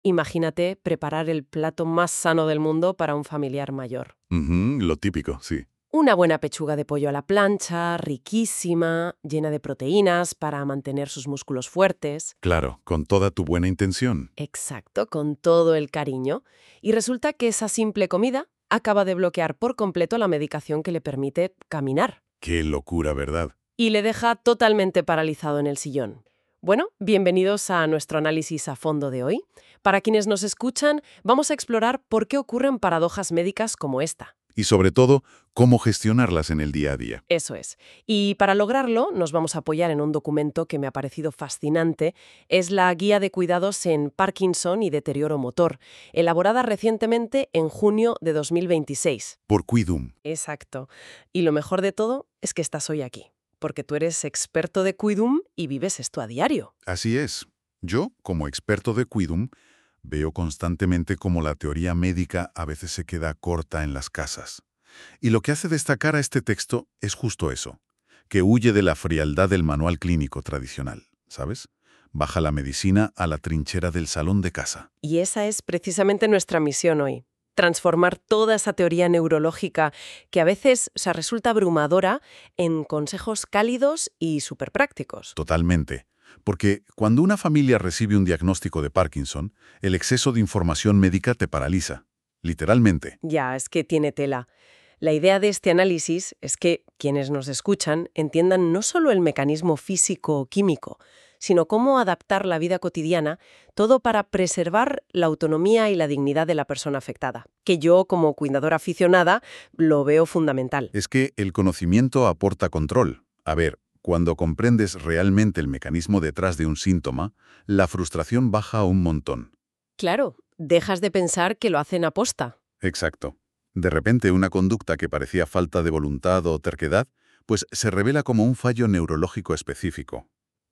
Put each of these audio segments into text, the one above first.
Imagínate preparar el plato más sano del mundo para un familiar mayor. Lo típico, sí. Una buena pechuga de pollo a la plancha, riquísima, llena de proteínas para mantener sus músculos fuertes. Claro, con toda tu buena intención. Exacto, con todo el cariño. Y resulta que esa simple comida acaba de bloquear por completo la medicación que le permite caminar. Qué locura, ¿verdad? Y le deja totalmente paralizado en el sillón. Bueno, bienvenidos a nuestro análisis a fondo de hoy. Para quienes nos escuchan, vamos a explorar por qué ocurren paradojas médicas como esta. Y sobre todo, cómo gestionarlas en el día a día. Eso es. Y para lograrlo, nos vamos a apoyar en un documento que me ha parecido fascinante. Es la Guía de Cuidados en Parkinson y Deterioro Motor, elaborada recientemente en junio de 2026. Por Quidum. Exacto. Y lo mejor de todo es que estás hoy aquí, porque tú eres experto de Quidum y vives esto a diario. Así es. Yo, como experto de Quidum, veo constantemente cómo la teoría médica a veces se queda corta en las casas. Y lo que hace destacar a este texto es justo eso, que huye de la frialdad del manual clínico tradicional, ¿sabes? Baja la medicina a la trinchera del salón de casa. Y esa es precisamente nuestra misión hoy. Transformar toda esa teoría neurológica que a veces resulta abrumadora en consejos cálidos y súper prácticos. Totalmente. Porque cuando una familia recibe un diagnóstico de Parkinson, el exceso de información médica te paraliza. Literalmente. Ya, es que tiene tela. La idea de este análisis es que quienes nos escuchan entiendan no solo el mecanismo físico o químico, sino cómo adaptar la vida cotidiana, todo para preservar la autonomía y la dignidad de la persona afectada, que yo, como cuidadora aficionada, lo veo fundamental. Es que el conocimiento aporta control. A ver, cuando comprendes realmente el mecanismo detrás de un síntoma, la frustración baja un montón. Claro, dejas de pensar que lo hacen aposta. Exacto. De repente, una conducta que parecía falta de voluntad o terquedad, pues se revela como un fallo neurológico específico.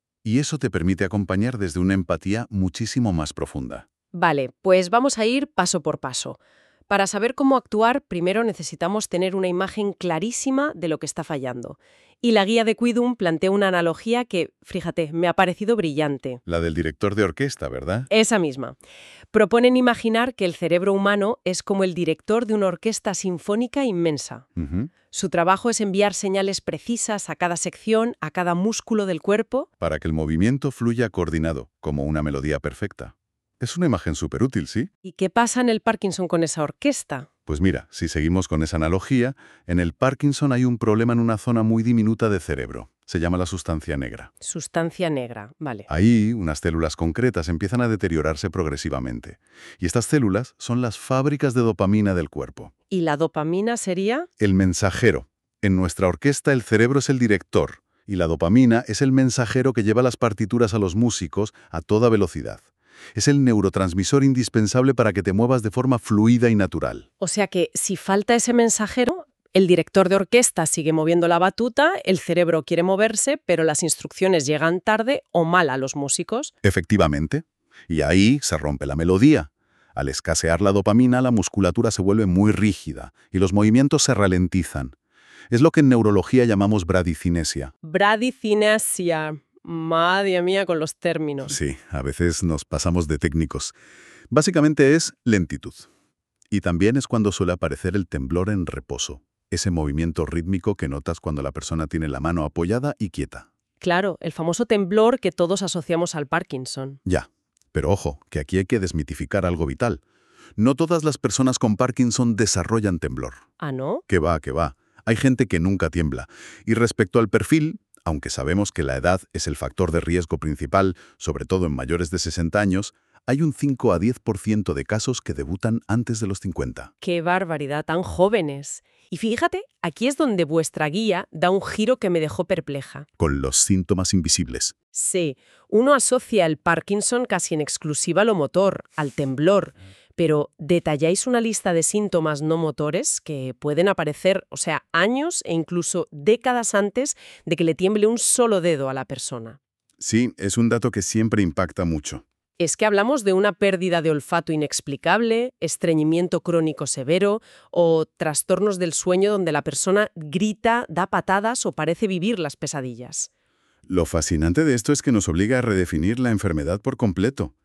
Y eso te permite acompañar desde una empatía muchísimo más profunda. Vale, pues vamos a ir paso por paso. Para saber cómo actuar, primero necesitamos tener una imagen clarísima de lo que está fallando. Y la guía de Quidum plantea una analogía que, fíjate, me ha parecido brillante. La del director de orquesta, ¿verdad? Esa misma. Proponen imaginar que el cerebro humano es como el director de una orquesta sinfónica inmensa. Ujú. Su trabajo es enviar señales precisas a cada sección, a cada músculo del cuerpo. Para que el movimiento fluya coordinado, como una melodía perfecta. Es una imagen súper útil, ¿sí? ¿Y qué pasa en el Parkinson con esa orquesta? Pues mira, si seguimos con esa analogía, en el Parkinson hay un problema en una zona muy diminuta de cerebro. Se llama la sustancia negra. Sustancia negra, vale. Ahí, unas células concretas empiezan a deteriorarse progresivamente. Y estas células son las fábricas de dopamina del cuerpo. ¿Y la dopamina sería? El mensajero. En nuestra orquesta el cerebro es el director, y la dopamina es el mensajero que lleva las partituras a los músicos a toda velocidad. Es el neurotransmisor indispensable para que te muevas de forma fluida y natural. O sea que si falta ese mensajero, el director de orquesta sigue moviendo la batuta, el cerebro quiere moverse, pero las instrucciones llegan tarde o mal a los músicos. Efectivamente. Y ahí se rompe la melodía. Al escasear la dopamina, la musculatura se vuelve muy rígida y los movimientos se ralentizan. Es lo que en neurología llamamos bradicinesia. Bradicinesia. Madre mía con los términos. Sí, a veces nos pasamos de técnicos. Básicamente es lentitud. Y también es cuando suele aparecer el temblor en reposo, ese movimiento rítmico que notas cuando la persona tiene la mano apoyada y quieta. Claro, el famoso temblor que todos asociamos al Parkinson. Ya, pero ojo, que aquí hay que desmitificar algo vital. No todas las personas con Parkinson desarrollan temblor. ¿Ah, no? Que va, que va. Hay gente que nunca tiembla. Y respecto al perfil, aunque sabemos que la edad es el factor de riesgo principal, sobre todo en mayores de 60 años, hay un 5 a 10% de casos que debutan antes de los 50. ¡Qué barbaridad! Tan jóvenes. Y fíjate, aquí es donde vuestra guía da un giro que me dejó perpleja. Con los síntomas invisibles. Sí, uno asocia el Parkinson casi en exclusiva a lo motor, al temblor, pero ¿detalláis una lista de síntomas no motores que pueden aparecer, o sea, años e incluso décadas antes de que le tiemble un solo dedo a la persona? Sí, es un dato que siempre impacta mucho. Es que hablamos de una pérdida de olfato inexplicable, estreñimiento crónico severo o trastornos del sueño donde la persona grita, da patadas o parece vivir las pesadillas. Lo fascinante de esto es que nos obliga a redefinir la enfermedad por completo.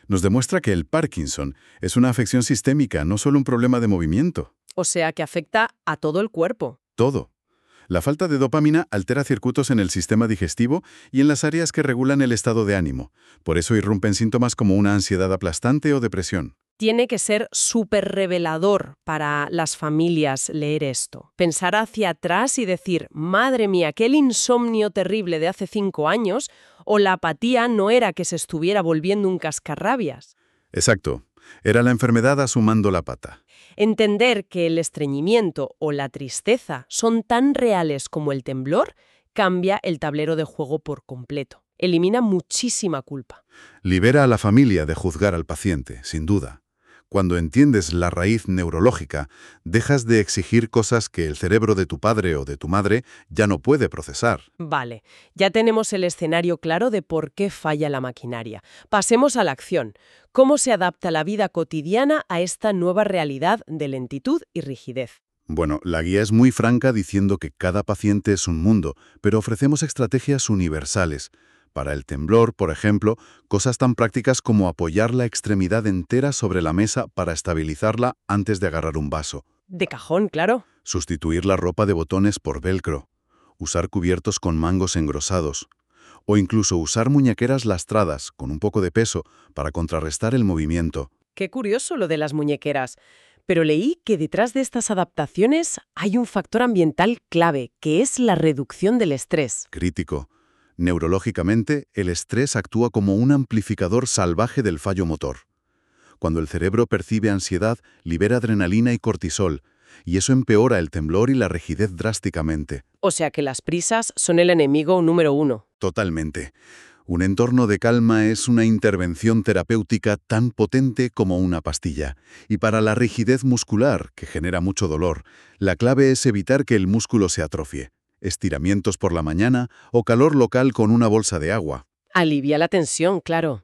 Nos demuestra que el Parkinson es una afección sistémica, no solo un problema de movimiento. O sea que afecta a todo el cuerpo. Todo. La falta de dopamina altera circuitos en el sistema digestivo y en las áreas que regulan el estado de ánimo. Por eso irrumpen síntomas como una ansiedad aplastante o depresión. Tiene que ser súper revelador para las familias leer esto. Pensar hacia atrás y decir, madre mía, aquel insomnio terrible de hace 5 años, o la apatía no era que se estuviera volviendo un cascarrabias. Exacto. Era la enfermedad asomando la pata. Entender que el estreñimiento o la tristeza son tan reales como el temblor cambia el tablero de juego por completo. Elimina muchísima culpa. Libera a la familia de juzgar al paciente, sin duda. Cuando entiendes la raíz neurológica, dejas de exigir cosas que el cerebro de tu padre o de tu madre ya no puede procesar. Vale, ya tenemos el escenario claro de por qué falla la maquinaria. Pasemos a la acción. ¿Cómo se adapta la vida cotidiana a esta nueva realidad de lentitud y rigidez? Bueno, la guía es muy franca diciendo que cada paciente es un mundo, pero ofrecemos estrategias universales. Para el temblor, por ejemplo, cosas tan prácticas como apoyar la extremidad entera sobre la mesa para estabilizarla antes de agarrar un vaso. De cajón, claro. Sustituir la ropa de botones por velcro. Usar cubiertos con mangos engrosados. O incluso usar muñequeras lastradas, con un poco de peso, para contrarrestar el movimiento. Qué curioso lo de las muñequeras. Pero leí que detrás de estas adaptaciones hay un factor ambiental clave, que es la reducción del estrés. Crítico. Neurológicamente, el estrés actúa como un amplificador salvaje del fallo motor. Cuando el cerebro percibe ansiedad, libera adrenalina y cortisol, y eso empeora el temblor y la rigidez drásticamente. O sea que las prisas son el enemigo número 1. Totalmente. Un entorno de calma es una intervención terapéutica tan potente como una pastilla. Y para la rigidez muscular, que genera mucho dolor, la clave es evitar que el músculo se atrofie. Estiramientos por la mañana o calor local con una bolsa de agua. Alivia la tensión, claro.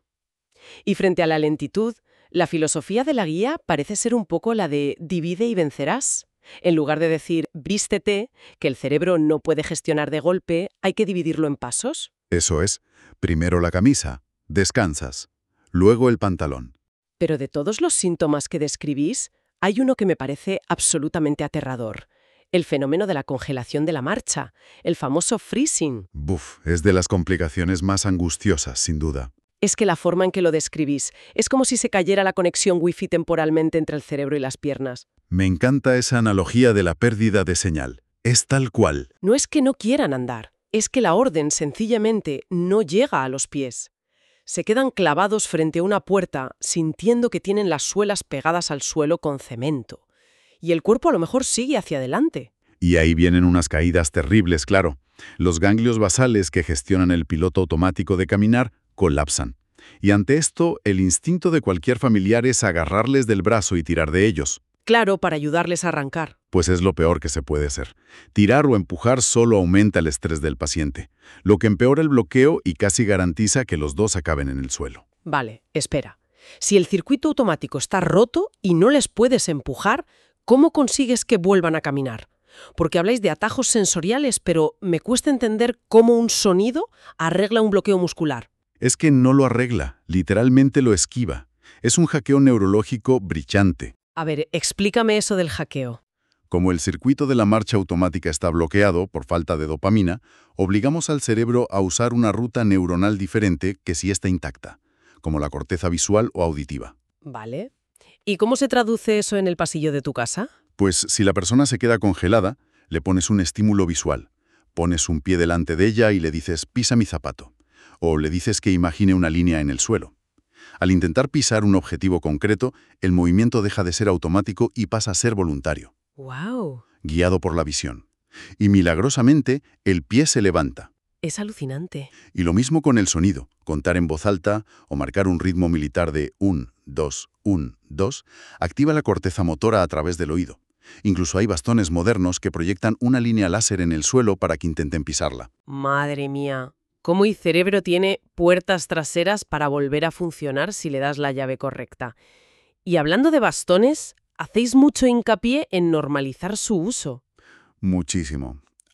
Y frente a la lentitud, la filosofía de la guía parece ser un poco la de divide y vencerás. En lugar de decir vístete, que el cerebro no puede gestionar de golpe, hay que dividirlo en pasos. Eso es. Primero la camisa, descansas. Luego el pantalón. Pero de todos los síntomas que describís, hay uno que me parece absolutamente aterrador. El fenómeno de la congelación de la marcha, el famoso freezing. Buf, es de las complicaciones más angustiosas, sin duda. Es que la forma en que lo describís es como si se cayera la conexión wifi temporalmente entre el cerebro y las piernas. Me encanta esa analogía de la pérdida de señal. Es tal cual. No es que no quieran andar, es que la orden sencillamente no llega a los pies. Se quedan clavados frente a una puerta sintiendo que tienen las suelas pegadas al suelo con cemento. Y el cuerpo a lo mejor sigue hacia adelante. Y ahí vienen unas caídas terribles, claro. Los ganglios basales que gestionan el piloto automático de caminar colapsan. Y ante esto, el instinto de cualquier familiar es agarrarles del brazo y tirar de ellos. Claro, para ayudarles a arrancar. Pues es lo peor que se puede hacer. Tirar o empujar solo aumenta el estrés del paciente, lo que empeora el bloqueo y casi garantiza que los dos acaben en el suelo. Vale, espera. Si el circuito automático está roto y no les puedes empujar, ¿cómo consigues que vuelvan a caminar? Porque habláis de atajos sensoriales, pero me cuesta entender cómo un sonido arregla un bloqueo muscular. Es que no lo arregla, literalmente lo esquiva. Es un hackeo neurológico brillante. A ver, explícame eso del hackeo. Como el circuito de la marcha automática está bloqueado por falta de dopamina, obligamos al cerebro a usar una ruta neuronal diferente que sí está intacta, como la corteza visual o auditiva. Vale. ¿Y cómo se traduce eso en el pasillo de tu casa? Pues si la persona se queda congelada, le pones un estímulo visual. Pones un pie delante de ella y le dices «pisa mi zapato». O le dices que imagine una línea en el suelo. Al intentar pisar un objetivo concreto, el movimiento deja de ser automático y pasa a ser voluntario. ¡Wow! Guiado por la visión. Y milagrosamente, el pie se levanta. Es alucinante. Y lo mismo con el sonido. Contar en voz alta o marcar un ritmo militar de 1, 2, 1, 2 activa la corteza motora a través del oído. Incluso hay bastones modernos que proyectan una línea láser en el suelo para que intenten pisarla. Madre mía. ¿Cómo mi cerebro tiene puertas traseras para volver a funcionar si le das la llave correcta? Y hablando de bastones, hacéis mucho hincapié en normalizar su uso. Muchísimo.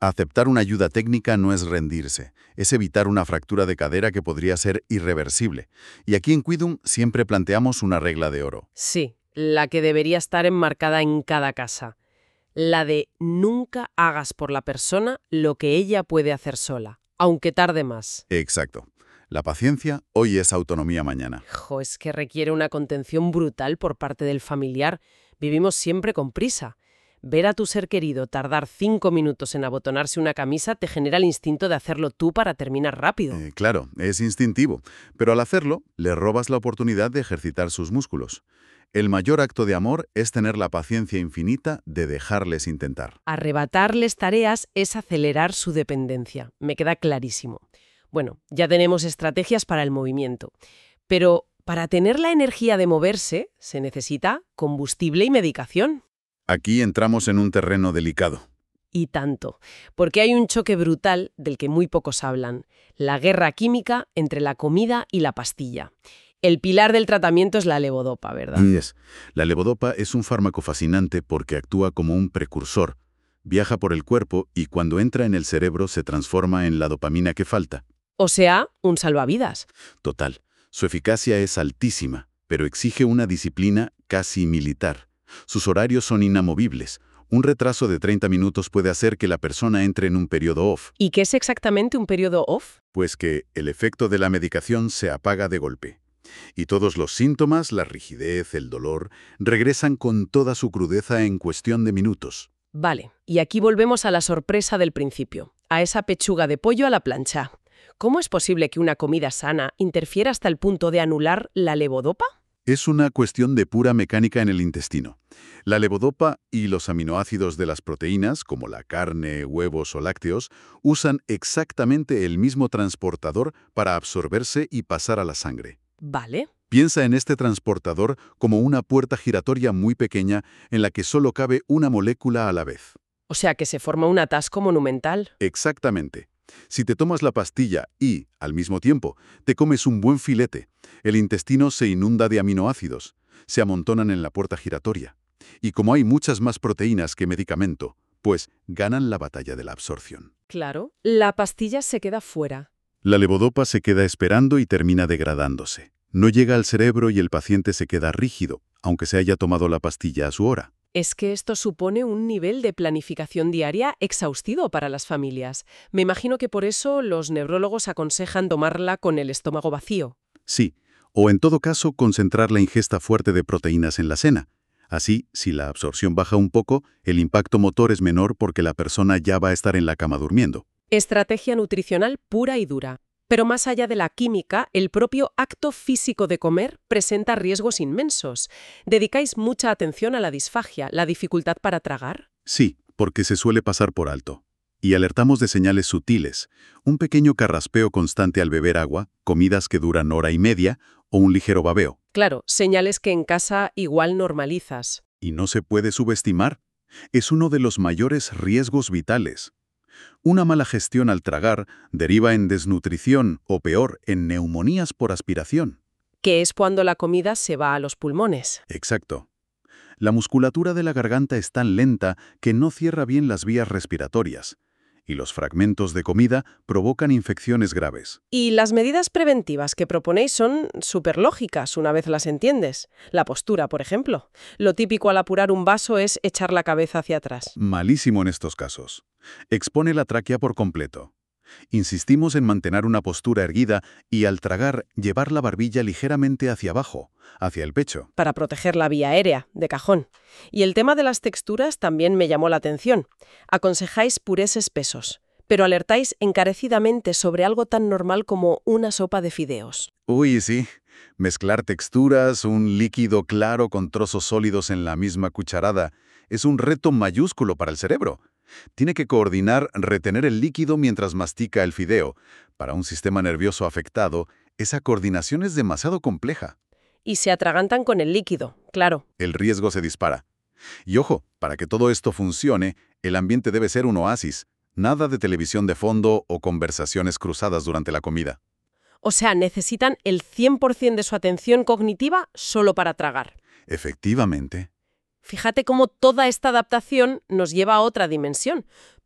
Aceptar una ayuda técnica no es rendirse, es evitar una fractura de cadera que podría ser irreversible. Y aquí en Quidum siempre planteamos una regla de oro. Sí, la que debería estar enmarcada en cada casa. La de nunca hagas por la persona lo que ella puede hacer sola, aunque tarde más. Exacto. La paciencia hoy es autonomía mañana. Es que requiere una contención brutal por parte del familiar. Vivimos siempre con prisa. Ver a tu ser querido tardar 5 minutos en abotonarse una camisa te genera el instinto de hacerlo tú para terminar rápido. Claro, es instintivo, pero al hacerlo, le robas la oportunidad de ejercitar sus músculos. El mayor acto de amor es tener la paciencia infinita de dejarles intentar. Arrebatarles tareas es acelerar su dependencia. Me queda clarísimo. Bueno, ya tenemos estrategias para el movimiento. Pero para tener la energía de moverse, se necesita combustible y medicación. Aquí entramos en un terreno delicado. Y tanto, porque hay un choque brutal del que muy pocos hablan, la guerra química entre la comida y la pastilla. El pilar del tratamiento es la levodopa, ¿verdad? La levodopa es un fármaco fascinante porque actúa como un precursor. Viaja por el cuerpo y cuando entra en el cerebro se transforma en la dopamina que falta. O sea, un salvavidas. Total. Su eficacia es altísima, pero exige una disciplina casi militar. Sus horarios son inamovibles. Un retraso de 30 minutos puede hacer que la persona entre en un periodo off. ¿Y qué es exactamente un periodo off? Pues que el efecto de la medicación se apaga de golpe. Y todos los síntomas, la rigidez, el dolor, regresan con toda su crudeza en cuestión de minutos. Vale, y aquí volvemos a la sorpresa del principio, a esa pechuga de pollo a la plancha. ¿Cómo es posible que una comida sana interfiera hasta el punto de anular la levodopa? Es una cuestión de pura mecánica en el intestino. La levodopa y los aminoácidos de las proteínas, como la carne, huevos o lácteos, usan exactamente el mismo transportador para absorberse y pasar a la sangre. Vale. Piensa en este transportador como una puerta giratoria muy pequeña en la que solo cabe una molécula a la vez. O sea que se forma un atasco monumental. Exactamente. Si te tomas la pastilla y, al mismo tiempo, te comes un buen filete, el intestino se inunda de aminoácidos, se amontonan en la puerta giratoria. Y como hay muchas más proteínas que medicamento, pues ganan la batalla de la absorción. Claro, la pastilla se queda fuera. La levodopa se queda esperando y termina degradándose. No llega al cerebro y el paciente se queda rígido, aunque se haya tomado la pastilla a su hora. Es que esto supone un nivel de planificación diaria exhaustivo para las familias. Me imagino que por eso los neurólogos aconsejan tomarla con el estómago vacío. Sí, o en todo caso concentrar la ingesta fuerte de proteínas en la cena. Así, si la absorción baja un poco, el impacto motor es menor porque la persona ya va a estar en la cama durmiendo. Estrategia nutricional pura y dura. Pero más allá de la química, el propio acto físico de comer presenta riesgos inmensos. ¿Dedicáis mucha atención a la disfagia, la dificultad para tragar? Sí, porque se suele pasar por alto. Y alertamos de señales sutiles, un pequeño carraspeo constante al beber agua, comidas que duran hora y media o un ligero babeo. Claro, señales que en casa igual normalizas. Y no se puede subestimar. Es uno de los mayores riesgos vitales. Una mala gestión al tragar deriva en desnutrición o peor, en neumonías por aspiración. Que es cuando la comida se va a los pulmones. Exacto. La musculatura de la garganta es tan lenta que no cierra bien las vías respiratorias, y los fragmentos de comida provocan infecciones graves. Y las medidas preventivas que proponéis son súper lógicas una vez las entiendes. La postura, por ejemplo. Lo típico al apurar un vaso es echar la cabeza hacia atrás. Malísimo en estos casos. Expone la tráquea por completo. Insistimos en mantener una postura erguida y al tragar llevar la barbilla ligeramente hacia abajo, hacia el pecho. Para proteger la vía aérea, de cajón. Y el tema de las texturas también me llamó la atención. Aconsejáis purés espesos, pero alertáis encarecidamente sobre algo tan normal como una sopa de fideos. Uy, sí. Mezclar texturas, un líquido claro con trozos sólidos en la misma cucharada, es un reto mayúsculo para el cerebro. Tiene que coordinar retener el líquido mientras mastica el fideo. Para un sistema nervioso afectado, esa coordinación es demasiado compleja. Y se atragantan con el líquido, claro. El riesgo se dispara. Y ojo, para que todo esto funcione, el ambiente debe ser un oasis. Nada de televisión de fondo o conversaciones cruzadas durante la comida. O sea, necesitan el 100% de su atención cognitiva solo para tragar. Efectivamente. Fíjate cómo toda esta adaptación nos lleva a otra dimensión,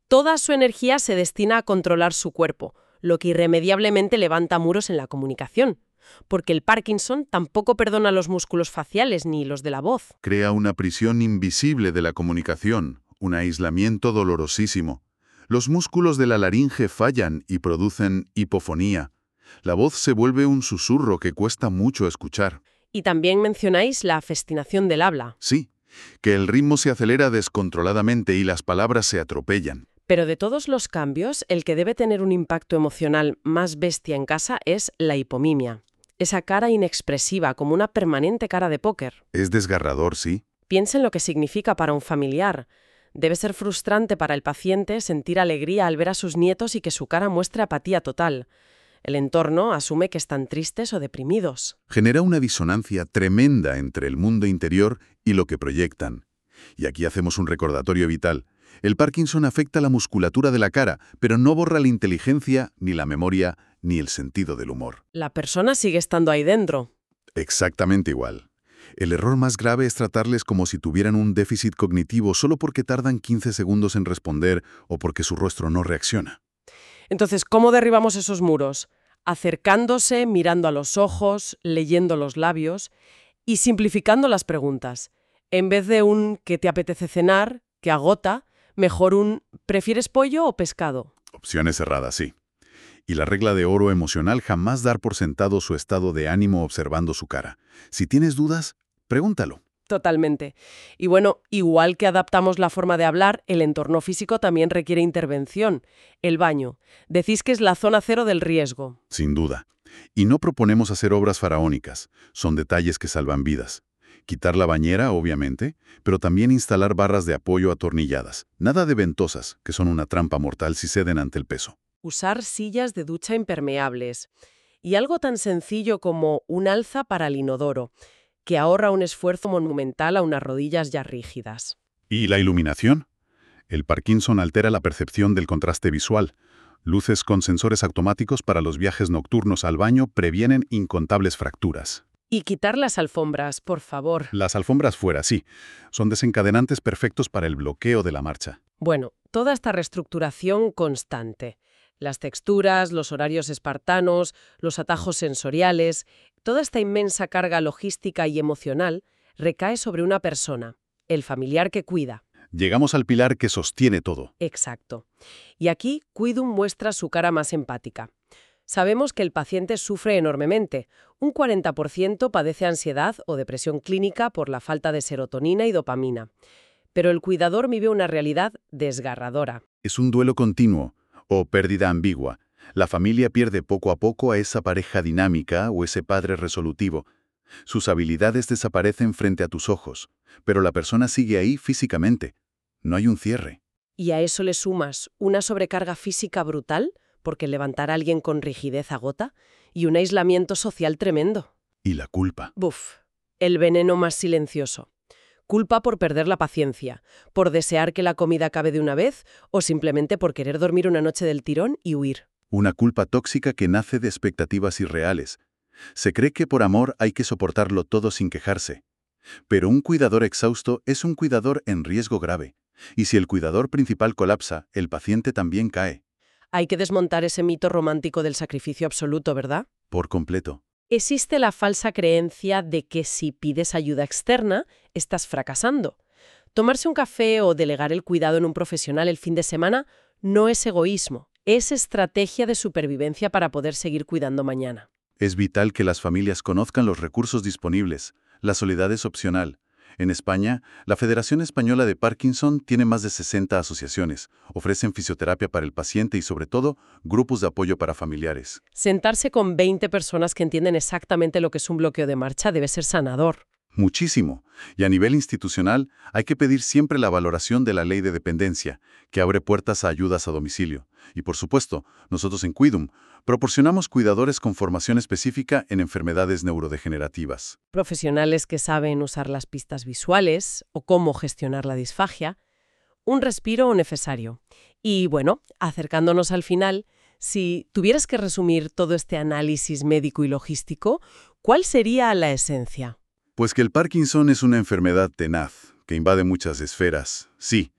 Toda su energía se destina a controlar su cuerpo, lo que irremediablemente levanta muros en la comunicación. Porque el Parkinson tampoco perdona los músculos faciales ni los de la voz. Crea una prisión invisible de la comunicación, un aislamiento dolorosísimo. Los músculos de la laringe fallan y producen hipofonía. La voz se vuelve un susurro que cuesta mucho escuchar. Y también mencionáis la festinación del habla. Sí, que el ritmo se acelera descontroladamente y las palabras se atropellan. Pero de todos los cambios, el que debe tener un impacto emocional más bestia en casa es la hipomimia. Esa cara inexpresiva, como una permanente cara de póker. Es desgarrador, sí. Piensa en lo que significa para un familiar. Debe ser frustrante para el paciente sentir alegría al ver a sus nietos y que su cara muestre apatía total. El entorno asume que están tristes o deprimidos. Genera una disonancia tremenda entre el mundo interior y lo que proyectan. Y aquí hacemos un recordatorio vital. El Parkinson afecta la musculatura de la cara, pero no borra la inteligencia, ni la memoria, ni el sentido del humor. La persona sigue estando ahí dentro. Exactamente igual. El error más grave es tratarles como si tuvieran un déficit cognitivo solo porque tardan 15 segundos en responder o porque su rostro no reacciona. Entonces, ¿cómo derribamos esos muros? Acercándose, mirando a los ojos, leyendo los labios y simplificando las preguntas. En vez de un ¿qué te apetece cenar?, que agota, mejor un ¿prefieres pollo o pescado? Opciones cerradas, sí. Y la regla de oro emocional: jamás dar por sentado su estado de ánimo observando su cara. Si tienes dudas, pregúntalo. Totalmente. Y bueno, igual que adaptamos la forma de hablar, el entorno físico también requiere intervención. El baño. Decís que es la zona cero del riesgo. Sin duda. Y no proponemos hacer obras faraónicas. Son detalles que salvan vidas. Quitar la bañera, obviamente, pero también instalar barras de apoyo atornilladas. Nada de ventosas, que son una trampa mortal si ceden ante el peso. Usar sillas de ducha impermeables. Y algo tan sencillo como un alza para el inodoro, que ahorra un esfuerzo monumental a unas rodillas ya rígidas. ¿Y la iluminación? El Parkinson altera la percepción del contraste visual. Luces con sensores automáticos para los viajes nocturnos al baño previenen incontables fracturas. Y quitar las alfombras, por favor. Las alfombras fuera, sí. Son desencadenantes perfectos para el bloqueo de la marcha. Bueno, toda esta reestructuración constante. Las texturas, los horarios espartanos, los atajos sensoriales, toda esta inmensa carga logística y emocional recae sobre una persona, el familiar que cuida. Llegamos al pilar que sostiene todo. Exacto. Y aquí Quidum muestra su cara más empática. Sabemos que el paciente sufre enormemente. Un 40% padece ansiedad o depresión clínica por la falta de serotonina y dopamina. Pero el cuidador vive una realidad desgarradora. Es un duelo continuo o pérdida ambigua. La familia pierde poco a poco a esa pareja dinámica o ese padre resolutivo. Sus habilidades desaparecen frente a tus ojos, pero la persona sigue ahí físicamente. No hay un cierre. Y a eso le sumas una sobrecarga física brutal, porque levantar a alguien con rigidez agota, y un aislamiento social tremendo. Y la culpa. Buf, el veneno más silencioso. Culpa por perder la paciencia, por desear que la comida acabe de una vez o simplemente por querer dormir una noche del tirón y huir. Una culpa tóxica que nace de expectativas irreales. Se cree que por amor hay que soportarlo todo sin quejarse. Pero un cuidador exhausto es un cuidador en riesgo grave. Y si el cuidador principal colapsa, el paciente también cae. Hay que desmontar ese mito romántico del sacrificio absoluto, ¿verdad? Por completo. Existe la falsa creencia de que si pides ayuda externa, estás fracasando. Tomarse un café o delegar el cuidado en un profesional el fin de semana no es egoísmo, es estrategia de supervivencia para poder seguir cuidando mañana. Es vital que las familias conozcan los recursos disponibles. La soledad es opcional. En España, la Federación Española de Parkinson tiene más de 60 asociaciones. Ofrecen fisioterapia para el paciente y, sobre todo, grupos de apoyo para familiares. Sentarse con 20 personas que entienden exactamente lo que es un bloqueo de marcha debe ser sanador. Muchísimo. Y a nivel institucional, hay que pedir siempre la valoración de la ley de dependencia, que abre puertas a ayudas a domicilio. Y por supuesto, nosotros en Quidum proporcionamos cuidadores con formación específica en enfermedades neurodegenerativas. Profesionales que saben usar las pistas visuales o cómo gestionar la disfagia. Un respiro necesario. Y bueno, acercándonos al final, si tuvieras que resumir todo este análisis médico y logístico, ¿cuál sería la esencia? Pues que el Parkinson es una enfermedad tenaz, que invade muchas esferas, sí,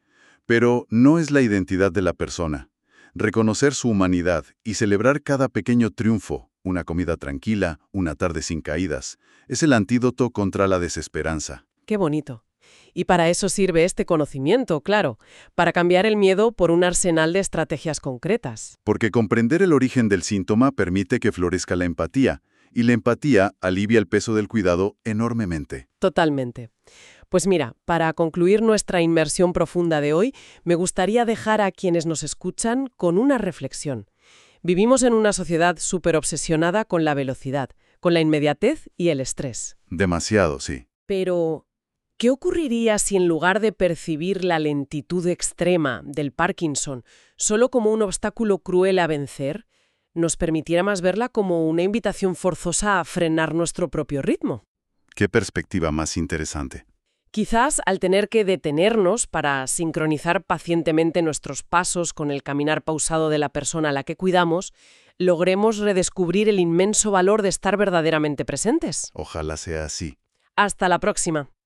Pero no es la identidad de la persona. Reconocer su humanidad y celebrar cada pequeño triunfo, una comida tranquila, una tarde sin caídas, es el antídoto contra la desesperanza. Qué bonito. Y para eso sirve este conocimiento, claro, para cambiar el miedo por un arsenal de estrategias concretas. Porque comprender el origen del síntoma permite que florezca la empatía, y la empatía alivia el peso del cuidado enormemente. Totalmente. Pues mira, para concluir nuestra inmersión profunda de hoy, me gustaría dejar a quienes nos escuchan con una reflexión. Vivimos en una sociedad súper obsesionada con la velocidad, con la inmediatez y el estrés. Demasiado, sí. Pero, ¿qué ocurriría si en lugar de percibir la lentitud extrema del Parkinson solo como un obstáculo cruel a vencer, nos permitiera más verla como una invitación forzosa a frenar nuestro propio ritmo? Qué perspectiva más interesante. Quizás al tener que detenernos para sincronizar pacientemente nuestros pasos con el caminar pausado de la persona a la que cuidamos, logremos redescubrir el inmenso valor de estar verdaderamente presentes. Ojalá sea así. Hasta la próxima.